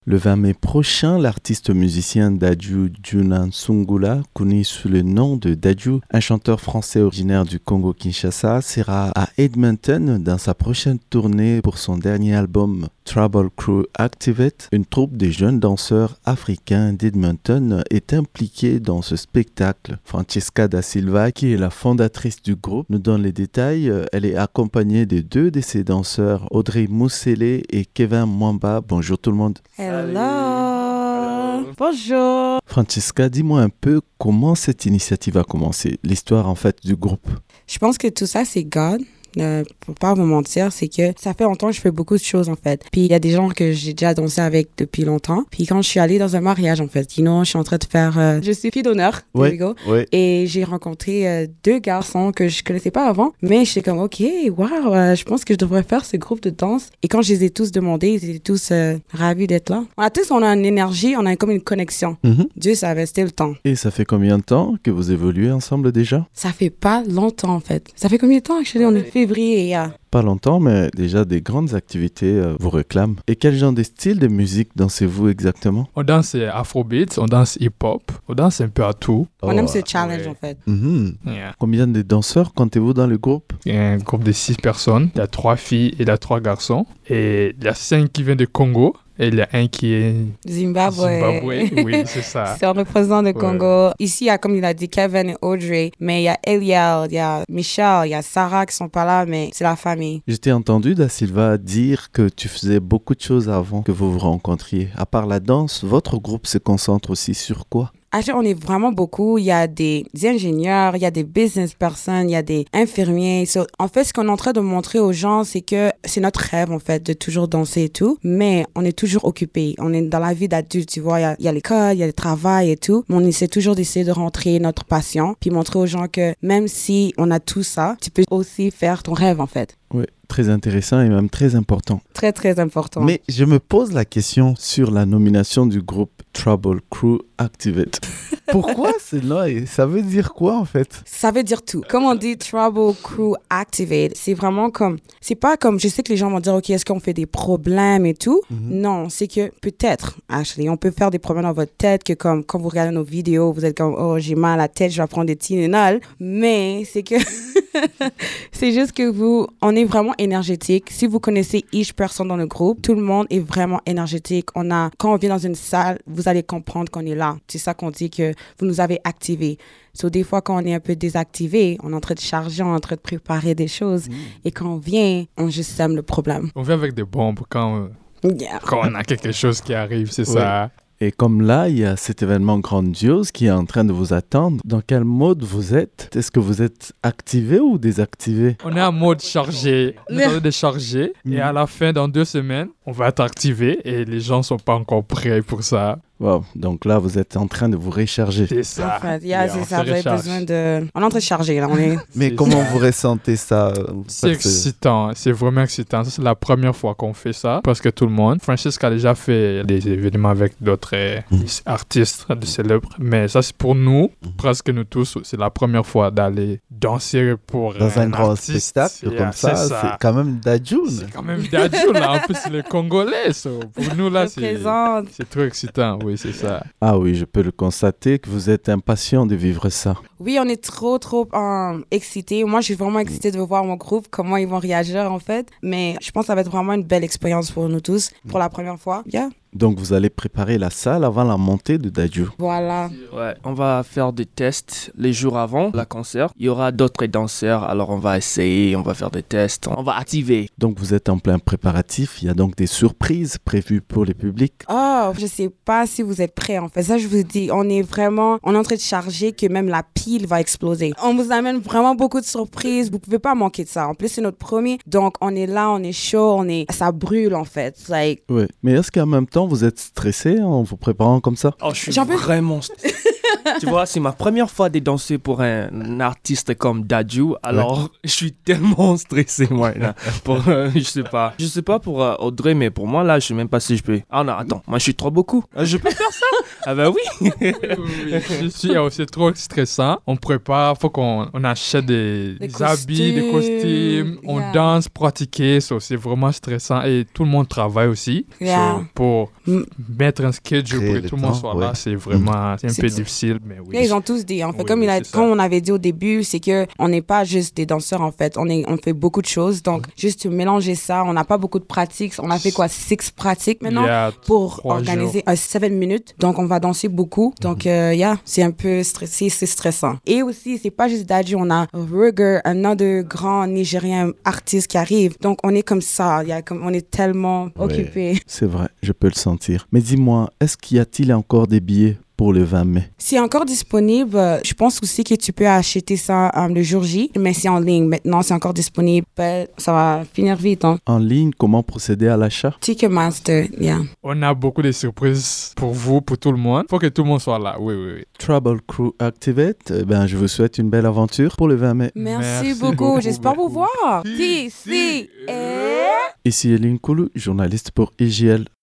Le 20 mai prochain, l'artiste musicien Dadju Junansungula, connu sous le nom de Dadju, un chanteur français originaire du Congo-Kinshasa, sera à Edmonton dans sa prochaine tournée pour son dernier album Trouble Crew Activate. Une troupe de jeunes danseurs africains d'Edmonton est impliquée dans ce spectacle. Francesca da Silva, qui est la fondatrice du groupe, nous donne les détails. Elle est accompagnée de deux de ses danseurs, Audrey Moussélé et Kevin Mwamba. Bonjour tout le monde. Hello. Bonjour. Francesca, dis-moi un peu comment cette initiative a commencé, l'histoire en fait du groupe. Je pense que tout ça, c'est God. Pour pas vous mentir, c'est que ça fait longtemps que je fais beaucoup de choses en fait. Puis il y a des gens que j'ai déjà dansé avec depuis longtemps. Puis quand je suis allée dans un mariage en fait, je suis en train de faire... je suis fille d'honneur, ouais. Et j'ai rencontré deux garçons que je connaissais pas avant. Mais j'étais comme, ok, wow, je pense que je devrais faire ce groupe de danse. Et quand je les ai tous demandés, ils étaient tous ravis d'être là. On a une énergie, on a comme une connexion. Dieu savait, c'était le temps. Et ça fait combien de temps que vous évoluez ensemble déjà? Ça fait pas longtemps en fait. Ça fait combien de temps actually? On est février. Pas longtemps, mais déjà des grandes activités vous réclament. Et quel genre de style de musique dansez-vous exactement? On danse afrobeat, on danse hip-hop, on danse un peu à tout. On aime ce challenge en fait. Yeah. Combien de danseurs comptez-vous dans le groupe? Il y a un groupe de 6 personnes, il y a 3 filles et il y a 3 garçons. Et il y a 5 qui viennent de Congo. Et il y a un qui est... Zimbabwe. Oui, c'est ça. C'est un représentant de Congo. Ici, il y a, comme il a dit, Kevin et Audrey. Mais il y a Eliel, il y a Michel, il y a Sarah qui sont pas là, mais c'est la famille. Je t'ai entendu, Da Silva, dire que tu faisais beaucoup de choses avant que vous vous rencontriez. À part la danse, votre groupe se concentre aussi sur quoi? Actually, on est vraiment beaucoup. Il y a des ingénieurs, il y a des business personnes, il y a des infirmiers. En fait, ce qu'on est en train de montrer aux gens, c'est que c'est notre rêve, en fait, de toujours danser et tout. Mais on est toujours occupé. On est dans la vie d'adulte, tu vois. Il y a l'école, il y a le travail et tout. Mais on essaie toujours d'essayer de rentrer notre passion, puis montrer aux gens que même si on a tout ça, tu peux aussi faire ton rêve, en fait. Oui, très intéressant et même très important. Très, très important. Mais je me pose la question sur la nomination du groupe Trouble Crew Activate. Pourquoi cela? Ça veut dire quoi en fait? Ça veut dire tout. Comme on dit Trouble Crew Activate, c'est vraiment comme... C'est pas comme... Je sais que les gens vont dire, OK, est-ce qu'on fait des problèmes et tout? Non, c'est que peut-être, Ashley, on peut faire des problèmes dans votre tête que comme quand vous regardez nos vidéos, vous êtes comme, oh, j'ai mal à la tête, je vais prendre des Tylenol. Mais c'est que... c'est juste que on est vraiment énergétique. Si vous connaissez each personne dans le groupe, tout le monde est vraiment énergétique. Quand on vient dans une salle, vous allez comprendre qu'on est là. C'est ça qu'on dit que vous nous avez activés. Des fois, quand on est un peu désactivé, on est en train de charger, on est en train de préparer des choses. Et quand on vient, on juste sème le problème. On vient avec des bombes quand on a quelque chose qui arrive, c'est ça. Et comme là, il y a cet événement grandiose qui est en train de vous attendre. Dans quel mode vous êtes? Est-ce que vous êtes activé ou désactivé? On est en mode chargé. On est en train de charger. Et à la fin, dans 2 semaines, on va être activé. Et les gens ne sont pas encore prêts pour ça. Wow. Donc là, vous êtes en train de vous recharger. C'est ça. En fait, c'est ça. Vous avez besoin de... On est en train de charger, là. Mais comment vous ressentez ça? C'est excitant. C'est vraiment excitant. Ça, c'est la première fois qu'on fait ça. Parce que tout le monde. Francesca a déjà fait des événements avec d'autres artistes célèbres. Mais ça, c'est pour nous, presque nous tous, c'est la première fois d'aller danser pour dans un grand artiste. spectacle comme ça. C'est quand même Dadju. C'est quand même Dadju, là. En plus, c'est le Congolais. Pour nous, là, c'est trop excitant. Oui, c'est ça. Ah oui, je peux le constater que vous êtes impatient de vivre ça. Oui, on est trop excités. Moi, je suis vraiment excitée de voir mon groupe, comment ils vont réagir en fait. Mais je pense que ça va être vraiment une belle expérience pour nous tous, pour la première fois. Yeah. Donc, vous allez préparer la salle avant la montée de Dadju. Voilà. Ouais, on va faire des tests les jours avant le concert. Il y aura d'autres danseurs, alors on va essayer, on va faire des tests, on va activer. Donc, vous êtes en plein préparatif. Il y a donc des surprises prévues pour les publics. Oh, je sais pas si vous êtes prêts en fait. Ça, je vous dis, on est en train de charger que même la pile va exploser. On vous amène vraiment beaucoup de surprises. Vous pouvez pas manquer de ça. En plus, c'est notre premier. Donc, on est là, on est chaud, ça brûle en fait. Oui, mais est-ce qu'en même temps, vous êtes stressé en vous préparant comme ça? Oh, je suis vraiment stressé. Tu vois, c'est ma première fois de danser pour un artiste comme Dadju. Alors, je suis tellement stressé, moi. Là, pour, je sais pas pour Audrey, mais pour moi, là, je sais même pas si je peux. Ah non, attends, moi, je suis trop beaucoup. Je peux faire ça? Ah bah oui. C'est trop stressant. On prépare, faut qu'on achète des habits, des costumes. On danse, pratiquer. C'est vraiment stressant. Et tout le monde travaille aussi. Pour mettre un schedule pour que tout le monde soit là. C'est vraiment c'est un peu difficile, mais oui. Là, ils ont tous dit, en fait, comme on avait dit au début, c'est que on n'est pas juste des danseurs, en fait. On fait beaucoup de choses. Donc, juste mélanger ça. On n'a pas beaucoup de pratiques. On a fait 6 pratiques maintenant pour organiser 7 minutes. Donc, on va danser beaucoup. Donc, c'est un peu stressé. C'est stressant. Et aussi, c'est pas juste Dadju. On a Ruger, un autre grand Nigérien artiste qui arrive. Donc, on est comme ça. On est tellement occupés. C'est vrai, je peux le sentir. Mais dis-moi, est-ce qu'il y a-t-il encore des billets pour le 20 mai? C'est encore disponible. Je pense aussi que tu peux acheter ça le jour J, mais c'est en ligne. Maintenant, c'est encore disponible. Ça va finir vite. Hein. En ligne, comment procéder à l'achat? Ticketmaster, On a beaucoup de surprises pour vous, pour tout le monde. Faut que tout le monde soit là. Oui. Trouble Crew Activate, je vous souhaite une belle aventure pour le 20 mai. Merci beaucoup. J'espère vous voir. Ici Eline Koulou, journaliste pour IGL.